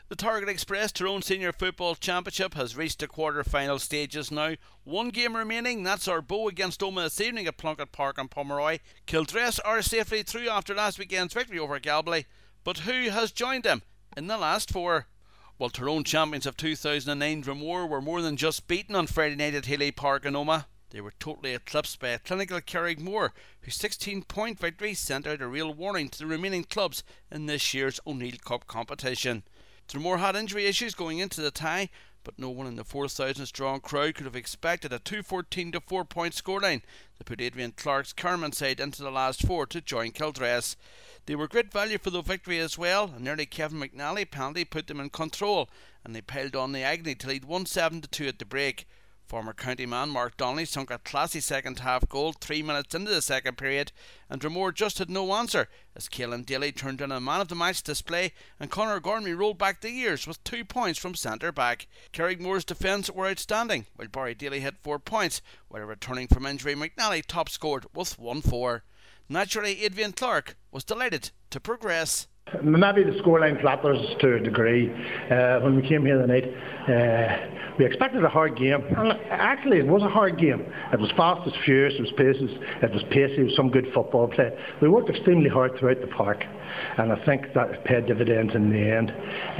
The Target Express Tyrone Senior Football Championship has reached the quarter-final stages now. One game remaining, that's Arboe against Omagh this evening at Plunkett Park in Pomeroy. Kildress are safely through after last weekend's victory over Galbally. But who has joined them in the last four? Well, Tyrone champions of 2009 Dromore were more than just beaten on Friday night at Healy Park in Omagh. They were totally eclipsed by a clinical Carrickmore, whose 16-point victory sent out a real warning to the remaining clubs in this year's O'Neill Cup competition. Dromore had injury issues going into the tie, but no one in the 4,000 strong crowd could have expected a 2-14 to 4-point scoreline that put Adrian Clark's Carman side into the last four to join Kildress. They were great value for the victory as well, and nearly Kevin McNally penalty put them in control, and they piled on the agony to lead 1-7-2 at the break. Former county man Mark Donnelly sunk a classy second half goal 3 minutes into the second period, and Dromore just had no answer as Caelan Daly turned in a man of the match display and Conor Gormley rolled back the years with 2 points from centre back. Carrickmore's defence were outstanding, while Barry Daly had 4 points, while returning from injury McNally top scored with 1-4. Naturally, Adrian Clark was delighted to progress. Maybe the scoreline flatters to a degree. When we came here tonight, we expected a hard game, and actually it was a hard game. It was fast, it was furious, it was paces, it was pacey, it was some good football play. We worked extremely hard throughout the park, and I think that paid dividends in the end.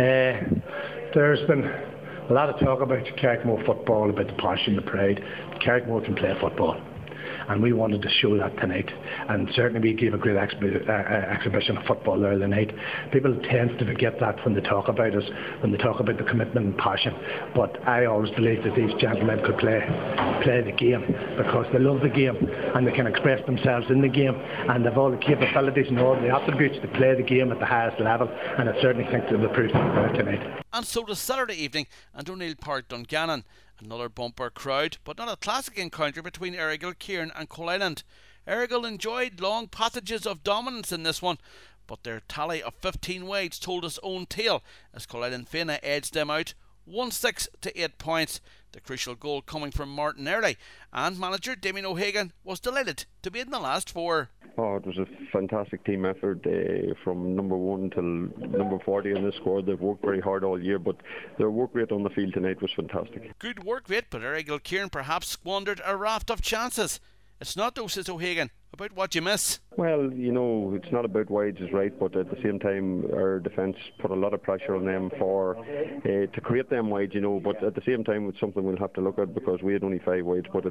There's been a lot of talk about Carrickmore football, about the passion, the pride. Carrickmore can play football, and we wanted to show that tonight, and certainly we gave a great exhibition of football there tonight. People tend to forget that when they talk about us, when they talk about the commitment and passion, but I always believed that these gentlemen could play the game because they love the game and they can express themselves in the game, and they've all the capabilities and all the attributes to play the game at the highest level, and I certainly think they'll prove that tonight. And so does Saturday evening at O'Neill Park, Dungannon. Another bumper crowd, but not a classic encounter between Errigal, Kieran and Coal Island. Errigal enjoyed long passages of dominance in this one, but their tally of 15 wides told its own tale as Coal Island Fena edged them out 1-6 to 8 points. The crucial goal coming from Martin Early, and manager Damien O'Hagan was delighted to be in the last four. Oh, it was a fantastic team effort from number 1 till number 40 in the squad. They've worked very hard all year, but their work rate on the field tonight was fantastic. Good work rate, but Errigal Kieran perhaps squandered a raft of chances. It's not though, says O'Hagan, about what you miss. Well, you know, it's not about wides is right, but at the same time our defence put a lot of pressure on them to create them wides, you know, but at the same time it's something we'll have to look at because we had only 5 wides, but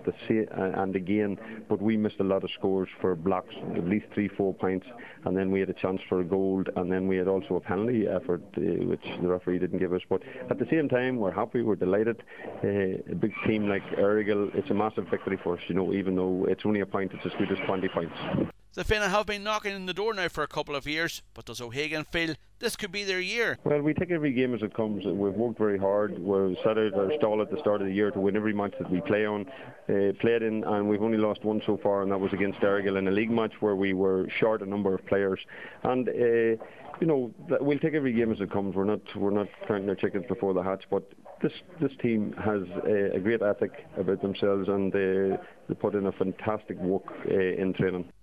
but we missed a lot of scores for blocks, at least 3-4 points, and then we had a chance for a goal, and then we had also a penalty effort which the referee didn't give us, but at the same time we're happy, we're delighted. A big team like Errigal, it's a massive victory for us, you know, even though it's only a point, it's as good as 20 points. The Fena have been knocking on the door now for a couple of years, but does O'Hagan feel this could be their year? Well, we take every game as it comes. We've worked very hard. We've set out our stall at the start of the year to win every match that we played in, and we've only lost one so far, and that was against Errigal in a league match where we were short a number of players. And you know, we'll take every game as it comes. We're not counting our chickens before the hatch, but this team has a great ethic about themselves, and they put in a fantastic work in training.